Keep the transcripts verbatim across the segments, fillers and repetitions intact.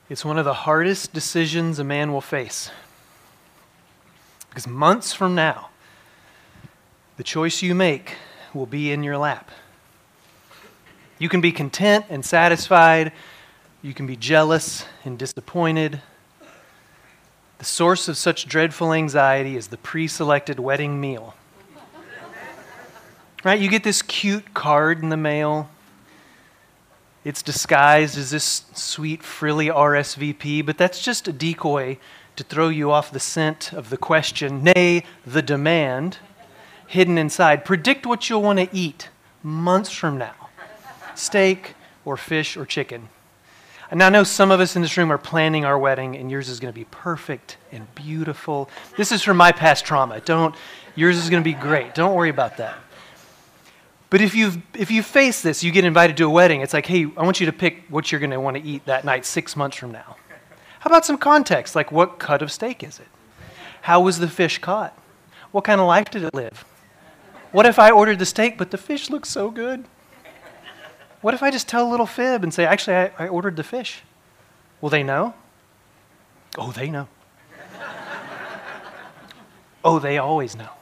It's one of the hardest decisions a man will face. Because months from now, the choice you make will be in your lap. You can be content and satisfied. You can be jealous and disappointed. The source of such dreadful anxiety is the pre-selected wedding meal. Right? You get this cute card in the mail. It's disguised as this sweet, frilly R S V P, but that's just a decoy to throw you off the scent of the question, nay, the demand, hidden inside. Predict what you'll want to eat months from now. Steak or fish or chicken. And I know some of us in this room are planning our wedding, and yours is going to be perfect and beautiful. This is from my past trauma. Don't, yours is going to be great. Don't worry about that. But if you've if you face this, you get invited to a wedding, it's like, hey, I want you to pick what you're going to want to eat that night six months from now. How about some context? Like, what cut of steak is it? How was the fish caught? What kind of life did it live? What if I ordered the steak, but the fish looks so good? What if I just tell a little fib and say, actually, I, I ordered the fish? Will they know? Oh, they know. Oh, they always know.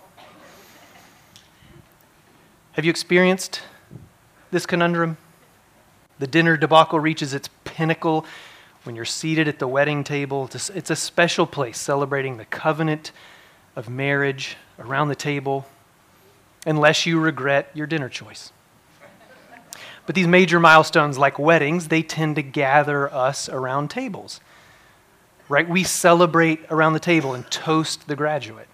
Have you experienced this conundrum? The dinner debacle reaches its pinnacle when you're seated at the wedding table. It's a special place celebrating the covenant of marriage around the table, unless you regret your dinner choice. But these major milestones like weddings, they tend to gather us around tables, right? We celebrate around the table and toast the graduate.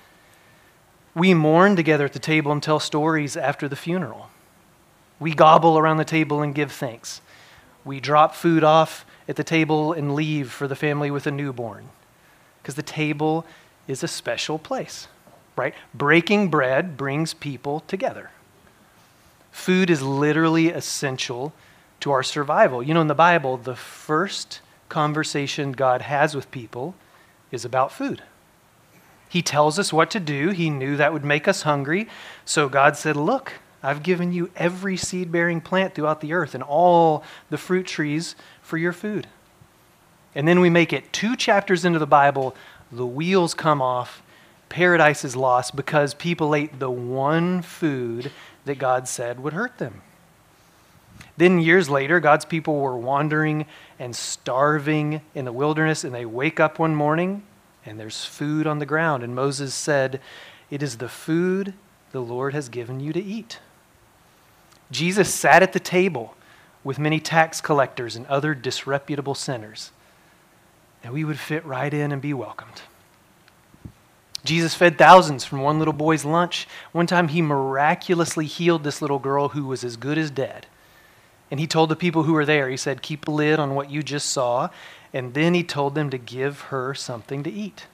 We mourn together at the table and tell stories after the funeral. We gobble around the table and give thanks. We drop food off at the table and leave for the family with a newborn. Because the table is a special place, right? Breaking bread brings people together. Food is literally essential to our survival. You know, in the Bible, the first conversation God has with people is about food. He tells us what to do. He knew that would make us hungry. So God said, look, I've given you every seed-bearing plant throughout the earth and all the fruit trees for your food. And then we make it two chapters into the Bible, the wheels come off, paradise is lost because people ate the one food that God said would hurt them. Then years later, God's people were wandering and starving in the wilderness, and they wake up one morning and there's food on the ground. And Moses said, it is the food the Lord has given you to eat. Jesus sat at the table with many tax collectors and other disreputable sinners, and we would fit right in and be welcomed. Jesus fed thousands from one little boy's lunch. One time he miraculously healed this little girl who was as good as dead. And he told the people who were there, he said, keep a lid on what you just saw. And then he told them to give her something to eat.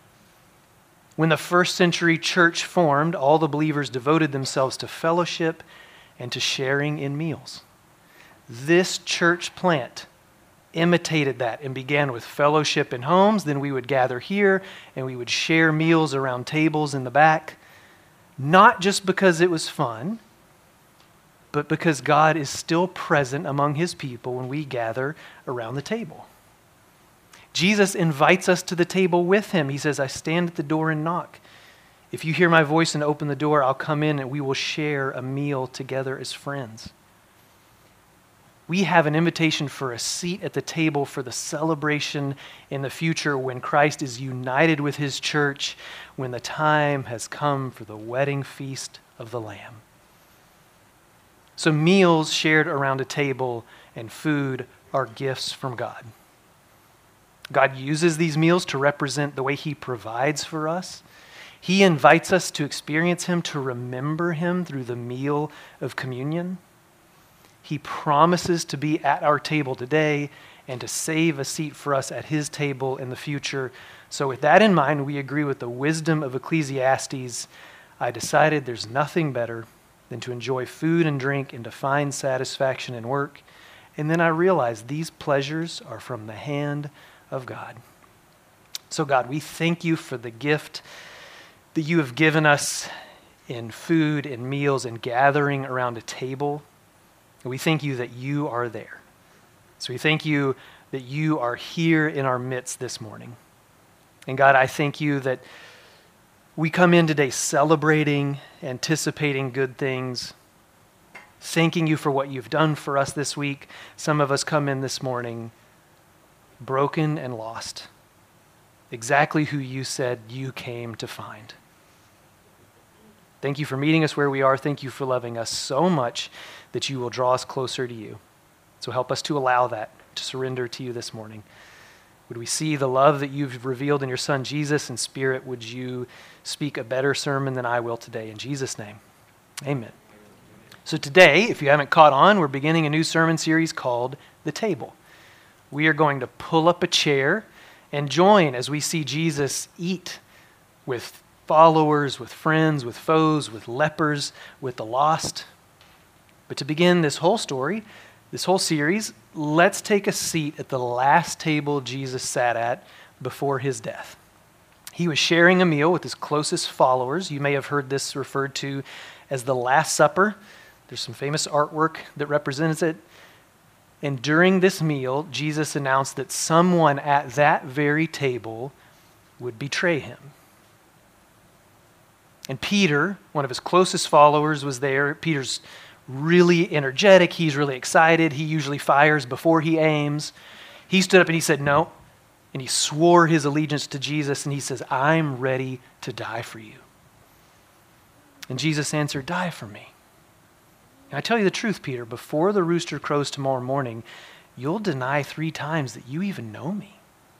When the first century church formed, all the believers devoted themselves to fellowship and to sharing in meals. This church plant imitated that and began with fellowship in homes. Then we would gather here and we would share meals around tables in the back, not just because it was fun, but because God is still present among his people when we gather around the table. Jesus invites us to the table with him. He says, I stand at the door and knock. If you hear my voice and open the door, I'll come in and we will share a meal together as friends. We have an invitation for a seat at the table for the celebration in the future when Christ is united with his church, when the time has come for the wedding feast of the Lamb. So meals shared around a table and food are gifts from God. God uses these meals to represent the way he provides for us. He invites us to experience him, to remember him through the meal of communion. He promises to be at our table today and to save a seat for us at his table in the future. So with that in mind, we agree with the wisdom of Ecclesiastes. I decided there's nothing better than to enjoy food and drink and to find satisfaction in work. And then I realized these pleasures are from the hand of God. So God, we thank you for the gift that you have given us in food and meals and gathering around a table. And we thank you that you are there. So we thank you that you are here in our midst this morning. And God, I thank you that we come in today celebrating, anticipating good things, thanking you for what you've done for us this week. Some of us come in this morning broken and lost, exactly who you said you came to find. Thank you for meeting us where we are. Thank you for loving us so much that you will draw us closer to you. So help us to allow that, to surrender to you this morning. Would we see the love that you've revealed in your Son, Jesus, and Spirit, would you speak a better sermon than I will today. In Jesus' name, amen. So today, if you haven't caught on, we're beginning a new sermon series called The Table. We are going to pull up a chair and join as we see Jesus eat with followers, with friends, with foes, with lepers, with the lost. But to begin this whole story, this whole series, let's take a seat at the last table Jesus sat at before his death. He was sharing a meal with his closest followers. You may have heard this referred to as the Last Supper. There's some famous artwork that represents it. And during this meal, Jesus announced that someone at that very table would betray him. And Peter, one of his closest followers, was there. Peter's really energetic. He's really excited. He usually fires before he aims. He stood up and he said, no. And he swore his allegiance to Jesus. And he says, I'm ready to die for you. And Jesus answered, die for me. And I tell you the truth, Peter, before the rooster crows tomorrow morning, you'll deny three times that you even know me.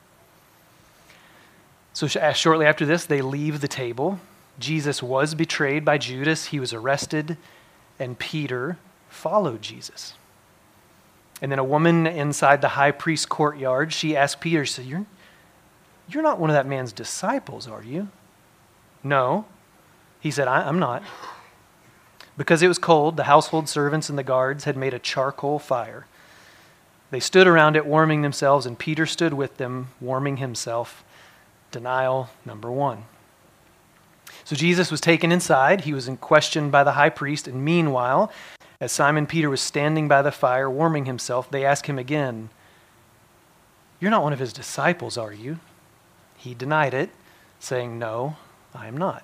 So shortly after this, they leave the table. Jesus was betrayed by Judas. He was arrested, and Peter followed Jesus. And then a woman inside the high priest's courtyard, she asked Peter, she said, you're, you're not one of that man's disciples, are you? No. He said, I, I'm not. Because it was cold, the household servants and the guards had made a charcoal fire. They stood around it warming themselves, and Peter stood with them, warming himself. Denial number one. So Jesus was taken inside. He was questioned by the high priest. And meanwhile, as Simon Peter was standing by the fire, warming himself, they asked him again, you're not one of his disciples, are you? He denied it, saying, no, I am not.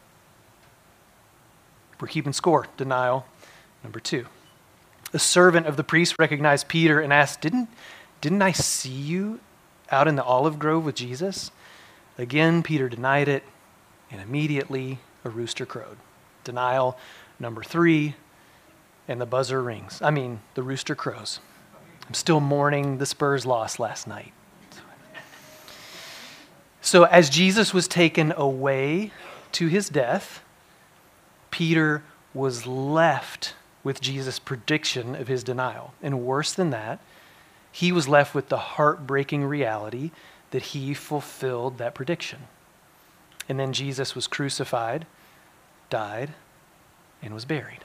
We're keeping score. Denial number two. A servant of the priest recognized Peter and asked, didn't, didn't I see you out in the olive grove with Jesus? Again, Peter denied it. And immediately a rooster crowed. Denial number three, and the buzzer rings. I mean, the rooster crows. I'm still mourning the Spurs loss last night. So as Jesus was taken away to his death, Peter was left with Jesus' prediction of his denial. And worse than that, he was left with the heartbreaking reality that he fulfilled that prediction. And then Jesus was crucified, died, and was buried.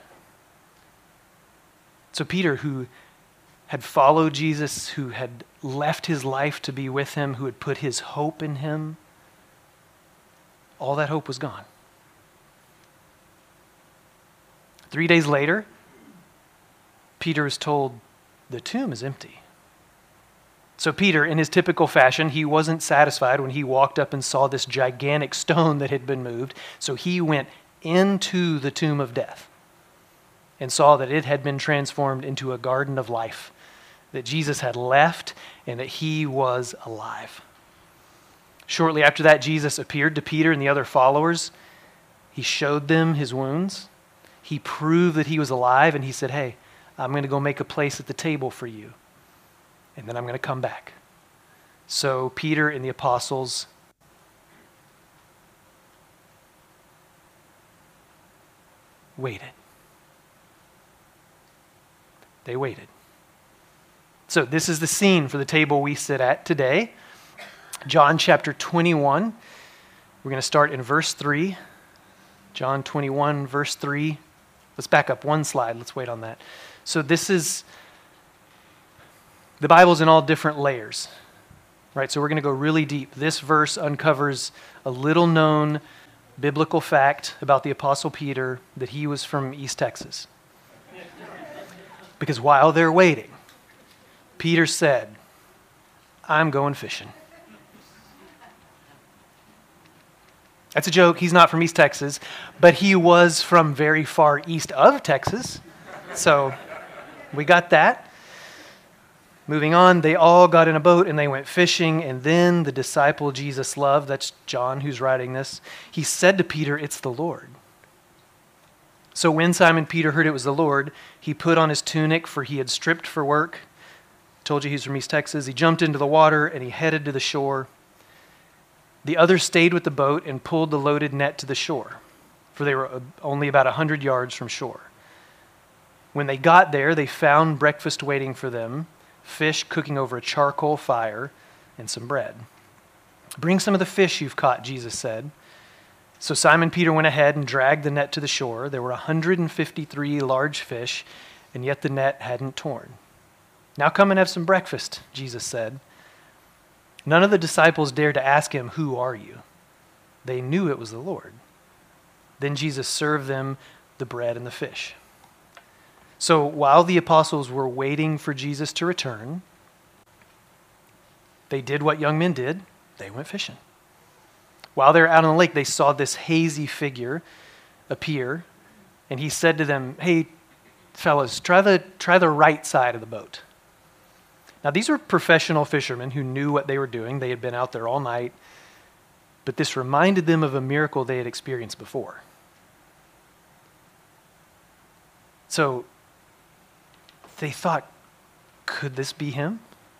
So Peter, who had followed Jesus, who had left his life to be with him, who had put his hope in him, all that hope was gone. Three days later, Peter is told the tomb is empty. So Peter, in his typical fashion, he wasn't satisfied when he walked up and saw this gigantic stone that had been moved. So he went into the tomb of death and saw that it had been transformed into a garden of life, that Jesus had left and that he was alive. Shortly after that, Jesus appeared to Peter and the other followers. He showed them his wounds. He proved that he was alive, and he said, hey, I'm going to go make a place at the table for you. And then I'm going to come back. So Peter and the apostles waited. They waited. So this is the scene for the table we sit at today. John chapter twenty-one. We're going to start in verse three. John twenty-one, verse three. Let's back up one slide. Let's wait on that. So this is... The Bible's in all different layers, right? So we're going to go really deep. This verse uncovers a little known biblical fact about the Apostle Peter, that he was from East Texas. Because while they're waiting, Peter said, I'm going fishing. That's a joke. He's not from East Texas, but he was from very far east of Texas. So we got that. Moving on, they all got in a boat and they went fishing, and then the disciple Jesus loved, that's John who's writing this, he said to Peter, "It's the Lord." So when Simon Peter heard it was the Lord, he put on his tunic, for he had stripped for work. Told you he's from East Texas. He jumped into the water and he headed to the shore. The others stayed with the boat and pulled the loaded net to the shore, for they were only about a hundred yards from shore. When they got there, they found breakfast waiting for them, fish cooking over a charcoal fire, and some bread. "Bring some of the fish you've caught," Jesus said. So Simon Peter went ahead and dragged the net to the shore. There were one hundred fifty-three large fish, and yet the net hadn't torn. "Now come and have some breakfast," Jesus said. None of the disciples dared to ask him, "Who are you?" They knew it was the Lord. Then Jesus served them the bread and the fish. So while the apostles were waiting for Jesus to return, they did what young men did. They went fishing. While they were out on the lake, they saw this hazy figure appear, and he said to them, "Hey, fellas, try the, try the right side of the boat." Now, these were professional fishermen who knew what they were doing. They had been out there all night, but this reminded them of a miracle they had experienced before. So they thought, could this be him?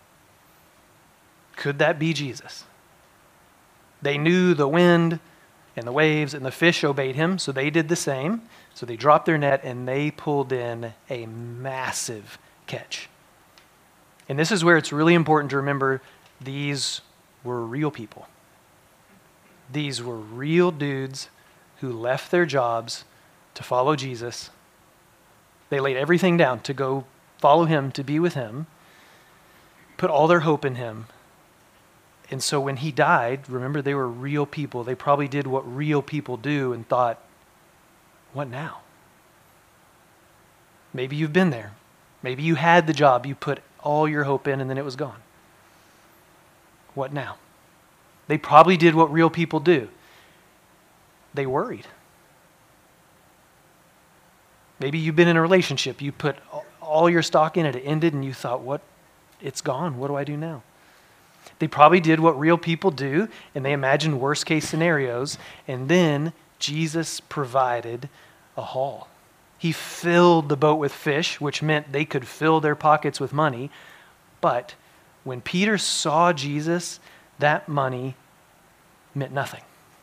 Could that be Jesus? They knew the wind and the waves and the fish obeyed him, so they did the same. So they dropped their net and they pulled in a massive catch. And this is where it's really important to remember these were real people. These were real dudes who left their jobs to follow Jesus. They laid everything down to go follow him, to be with him, put all their hope in him. And so when he died, remember, they were real people. They probably did what real people do and thought, what now? Maybe you've been there. Maybe you had the job you put all your hope in and then it was gone. What now? They probably did what real people do. They worried. Maybe you've been in a relationship. You put all your stock in it. It ended and you thought, what? It's gone. What do I do now? They probably did what real people do, and they imagined worst case scenarios, and then Jesus provided a haul. He filled the boat with fish, which meant they could fill their pockets with money. But when Peter saw Jesus, that money meant nothing.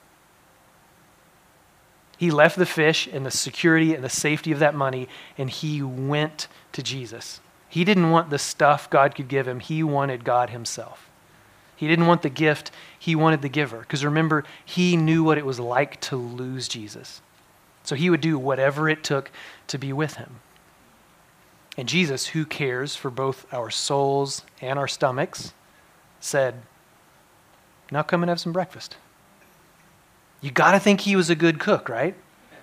He left the fish and the security and the safety of that money, and he went to Jesus. He didn't want the stuff God could give him. He wanted God himself. He didn't want the gift. He wanted the giver. Because remember, he knew what it was like to lose Jesus. So he would do whatever it took to be with him. And Jesus, who cares for both our souls and our stomachs, said, now come and have some breakfast. You got to think he was a good cook, right?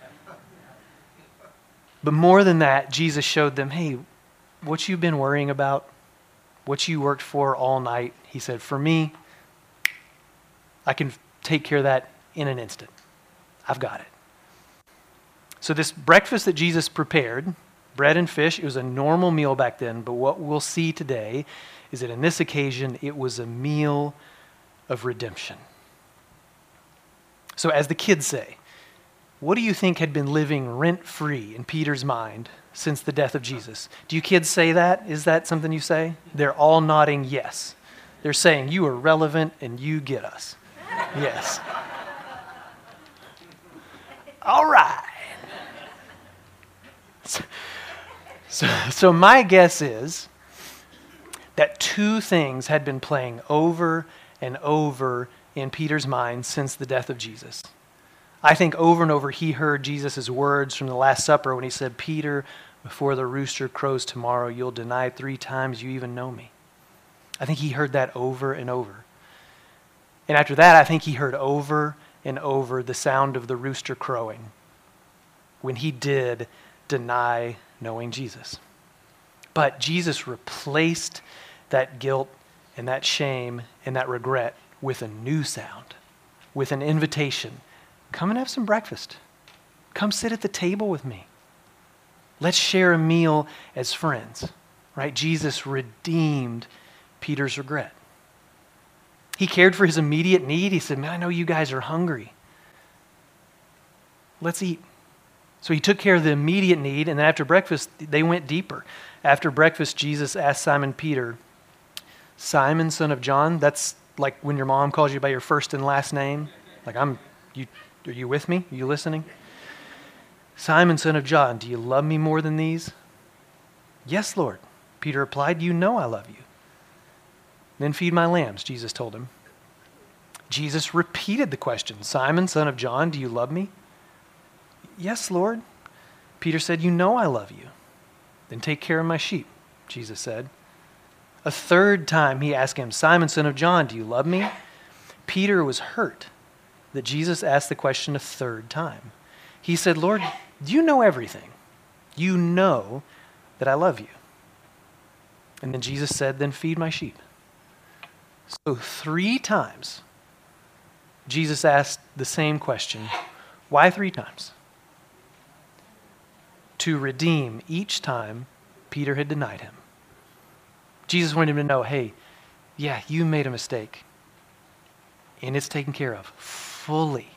But more than that, Jesus showed them, hey, what you've been worrying about, what you worked for all night, he said, for me, I can take care of that in an instant. I've got it. So this breakfast that Jesus prepared, bread and fish, it was a normal meal back then, but what we'll see today is that in this occasion, it was a meal of redemption. So as the kids say, what do you think had been living rent-free in Peter's mind since the death of Jesus? Do you kids say that? Is that something you say? They're all nodding yes. They're saying you are relevant and you get us. Yes. All right. So, so, so my guess is that two things had been playing over and over in Peter's mind since the death of Jesus. I think over and over he heard Jesus' words from the Last Supper when he said, Peter, before the rooster crows tomorrow, you'll deny three times you even know me. I think he heard that over and over. And after that, I think he heard over and over the sound of the rooster crowing when he did deny knowing Jesus. But Jesus replaced that guilt and that shame and that regret with a new sound, with an invitation. Come and have some breakfast. Come sit at the table with me. Let's share a meal as friends, right? Jesus redeemed Peter's regret. He cared for his immediate need. He said, man, I know you guys are hungry. Let's eat. So he took care of the immediate need, and then after breakfast, they went deeper. After breakfast, Jesus asked Simon Peter, Simon, son of John, that's like when your mom calls you by your first and last name. Like, I'm, you, are you with me? Are you listening? Simon, son of John, do you love me more than these? Yes, Lord. Peter replied, you know I love you. Then feed my lambs, Jesus told him. Jesus repeated the question, Simon, son of John, do you love me? Yes, Lord. Peter said, you know I love you. Then take care of my sheep, Jesus said. A third time he asked him, Simon, son of John, do you love me? Peter was hurt that Jesus asked the question a third time. He said, Lord, you know everything. You know that I love you. And then Jesus said, then feed my sheep. So three times, Jesus asked the same question. Why three times? To redeem each time Peter had denied him. Jesus wanted him to know, hey, yeah, you made a mistake. And it's taken care of fully.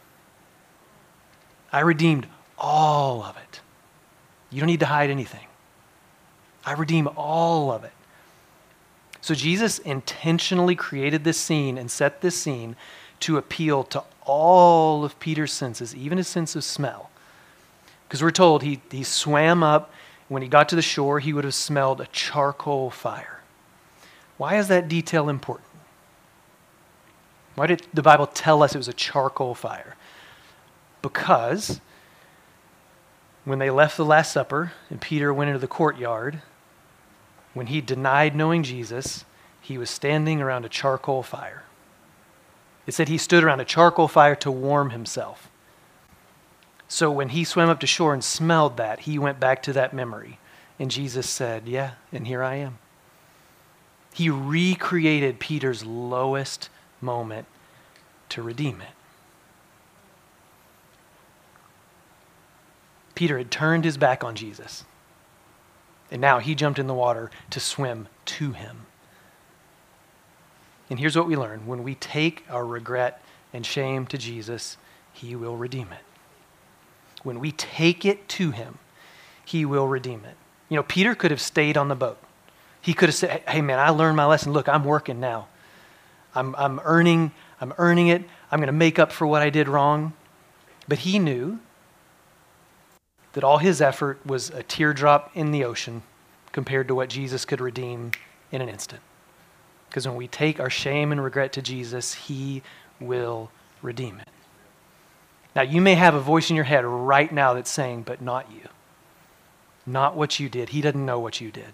I redeemed all of it. You don't need to hide anything. I redeem all of it. So Jesus intentionally created this scene and set this scene to appeal to all of Peter's senses, even his sense of smell. Because we're told he, he swam up. When he got to the shore, he would have smelled a charcoal fire. Why is that detail important? Why did the Bible tell us it was a charcoal fire? Because when they left the Last Supper and Peter went into the courtyard, when he denied knowing Jesus, he was standing around a charcoal fire. It said he stood around a charcoal fire to warm himself. So when he swam up to shore and smelled that, he went back to that memory. And Jesus said, yeah, and here I am. He recreated Peter's lowest moment to redeem it. Peter had turned his back on Jesus. And now he jumped in the water to swim to him. And here's what we learn. When we take our regret and shame to Jesus, he will redeem it. When we take it to him, he will redeem it. You know, Peter could have stayed on the boat. He could have said, hey man, I learned my lesson. Look, I'm working now. I'm, I'm earning, I'm earning it. I'm going to make up for what I did wrong. But he knew that all his effort was a teardrop in the ocean compared to what Jesus could redeem in an instant. Because when we take our shame and regret to Jesus, he will redeem it. Now, you may have a voice in your head right now that's saying, but not you. Not what you did. He doesn't know what you did.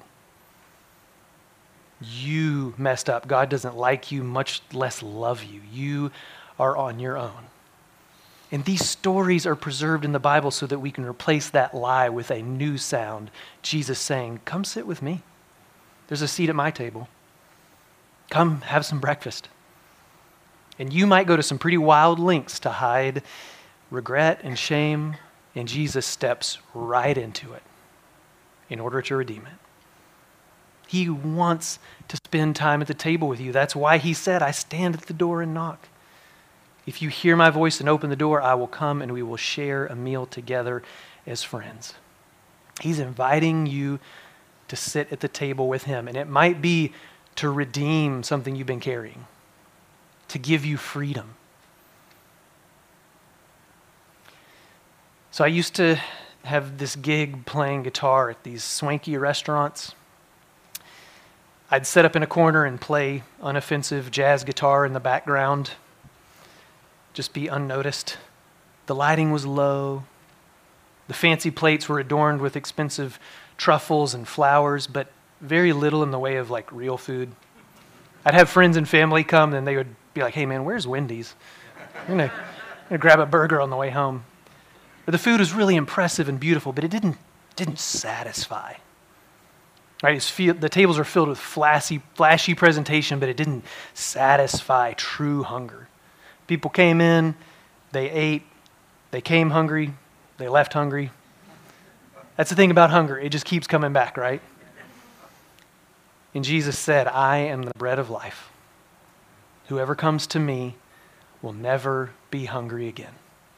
You messed up. God doesn't like you, much less love you. You are on your own. And these stories are preserved in the Bible so that we can replace that lie with a new sound. Jesus saying, come sit with me. There's a seat at my table. Come have some breakfast. And you might go to some pretty wild lengths to hide regret and shame, and Jesus steps right into it in order to redeem it. He wants to spend time at the table with you. That's why he said, I stand at the door and knock. If you hear my voice and open the door, I will come and we will share a meal together as friends. He's inviting you to sit at the table with him. And it might be to redeem something you've been carrying, to give you freedom. So I used to have this gig playing guitar at these swanky restaurants. I'd sit up in a corner and play unoffensive jazz guitar in the background, just be unnoticed. The lighting was low. The fancy plates were adorned with expensive truffles and flowers, but very little in the way of like real food. I'd have friends and family come and they would be like, hey man, where's Wendy's? I'm gonna, I'm gonna grab a burger on the way home. But the food was really impressive and beautiful, but it didn't, didn't satisfy. Right? It's feel, the tables are filled with flashy, flashy presentation, but it didn't satisfy true hunger. People came in, they ate, they came hungry, they left hungry. That's the thing about hunger. It just keeps coming back, right? And Jesus said, I am the bread of life. Whoever comes to me will never be hungry again.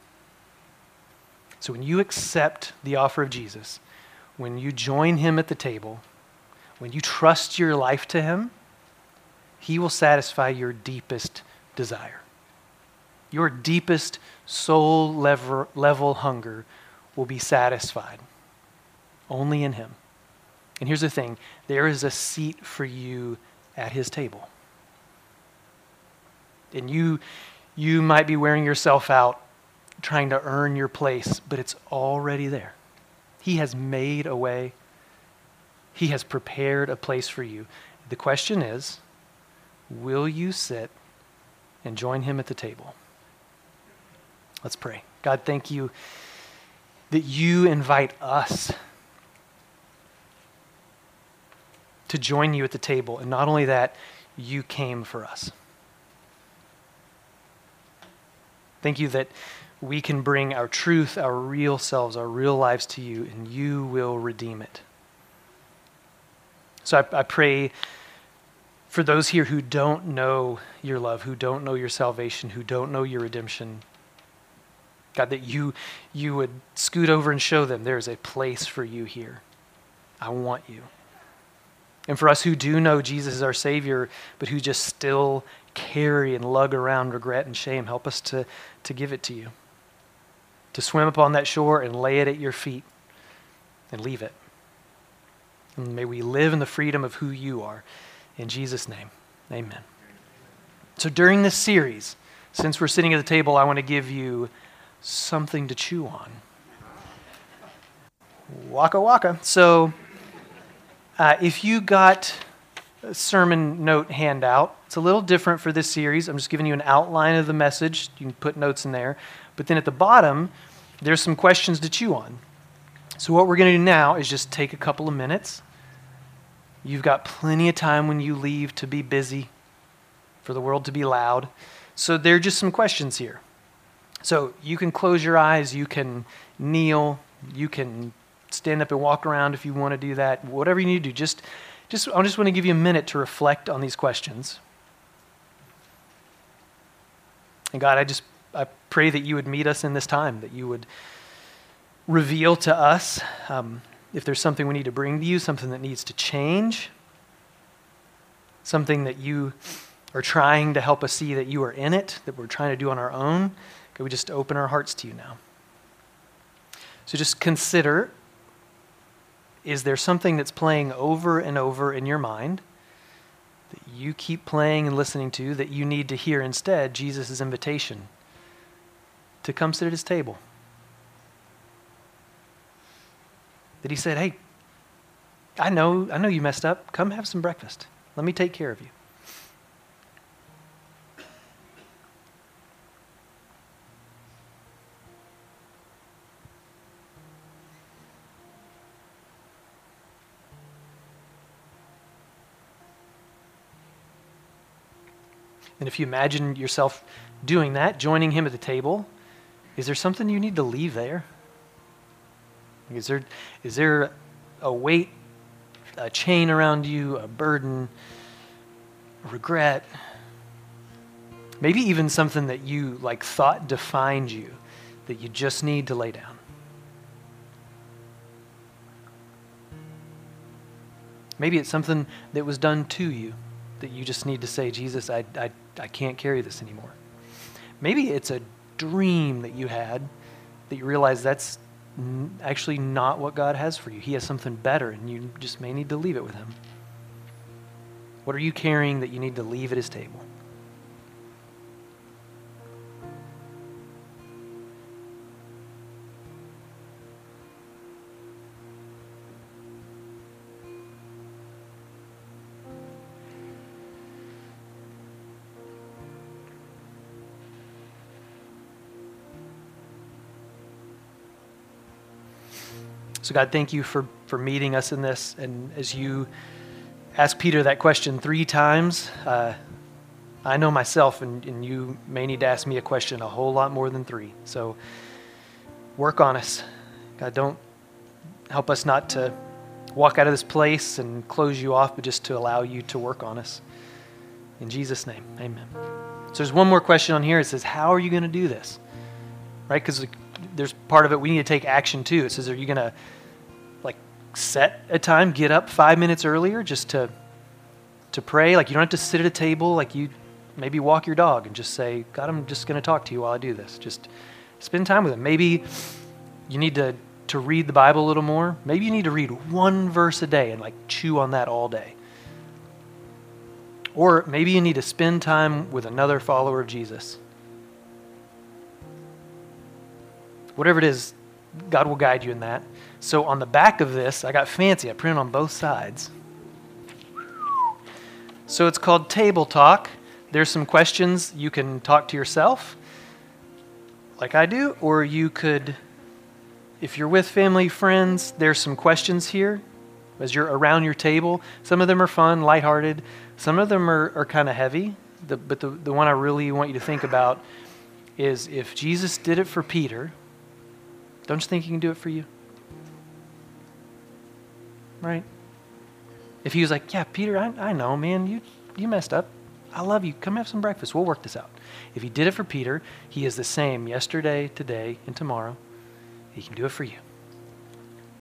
So when you accept the offer of Jesus, when you join him at the table, when you trust your life to him, he will satisfy your deepest desire. Your deepest soul level, level hunger will be satisfied only in him. And here's the thing, there is a seat for you at his table. And you, you might be wearing yourself out trying to earn your place, but it's already there. He has made a way. He has prepared a place for you. The question is, will you sit and join him at the table? Let's pray. God, thank you that you invite us to join you at the table. And not only that, you came for us. Thank you that we can bring our truth, our real selves, our real lives to you, and you will redeem it. So I, I pray for those here who don't know your love, who don't know your salvation, who don't know your redemption, God, that you, you would scoot over and show them there is a place for you here. I want you. And for us who do know Jesus is our Savior, but who just still carry and lug around regret and shame, help us to, to give it to you. To swim upon that shore and lay it at your feet and leave it. And may we live in the freedom of who you are. In Jesus' name, amen. So during this series, since we're sitting at the table, I want to give you something to chew on. Waka waka. So uh, if you got a sermon note handout, it's a little different for this series. I'm just giving you an outline of the message. You can put notes in there. But then at the bottom, there's some questions to chew on. So what we're going to do now is just take a couple of minutes. You've got plenty of time when you leave to be busy, for the world to be loud. So there are just some questions here. So you can close your eyes, you can kneel, you can stand up and walk around if you want to do that. Whatever you need to do, just, just I just want to give you a minute to reflect on these questions. And God, I just I pray that you would meet us in this time, that you would reveal to us um, if there's something we need to bring to you, something that needs to change, something that you are trying to help us see that you are in it, that we're trying to do on our own. Could we just open our hearts to you now? So just consider, is there something that's playing over and over in your mind that you keep playing and listening to that you need to hear instead Jesus' invitation to come sit at his table? That he said, hey, I know, I know you messed up. Come have some breakfast. Let me take care of you. And if you imagine yourself doing that, joining him at the table, is there something you need to leave there? Is there, is there a weight, a chain around you, a burden, a regret? Maybe even something that you like thought defined you that you just need to lay down. Maybe it's something that was done to you that you just need to say, Jesus, I, I, I can't carry this anymore. Maybe it's a dream that you had that you realize that's n- actually not what God has for you. He has something better, and you just may need to leave it with him. What are you carrying that you need to leave at his table? So God, thank you for for meeting us in this. And as you ask Peter that question three times, uh, I know myself, and, and you may need to ask me a question a whole lot more than three. So work on us. God, don't help us not to walk out of this place and close you off, but just to allow you to work on us. In Jesus' name, amen. So there's one more question on here. It says, how are you going to do this? Right? Because there's part of it we need to take action too. It says, are you going to like set a time, get up five minutes earlier just to to pray? Like you don't have to sit at a table. Like you maybe walk your dog and just say, God, I'm just going to talk to you while I do this. Just spend time with him. Maybe you need to, to read the Bible a little more. Maybe you need to read one verse a day and like chew on that all day. Or maybe you need to spend time with another follower of Jesus. Whatever it is, God will guide you in that. So on the back of this, I got fancy. I printed on both sides. So it's called Table Talk. There's some questions you can talk to yourself, like I do, or you could, if you're with family, friends, there's some questions here as you're around your table. Some of them are fun, lighthearted. Some of them are, are kind of heavy. The, but the, the one I really want you to think about is if Jesus did it for Peter, don't you think he can do it for you? Right? If he was like, yeah, Peter, I, I know, man, you, you messed up. I love you. Come have some breakfast. We'll work this out. If he did it for Peter, he is the same yesterday, today, and tomorrow. He can do it for you.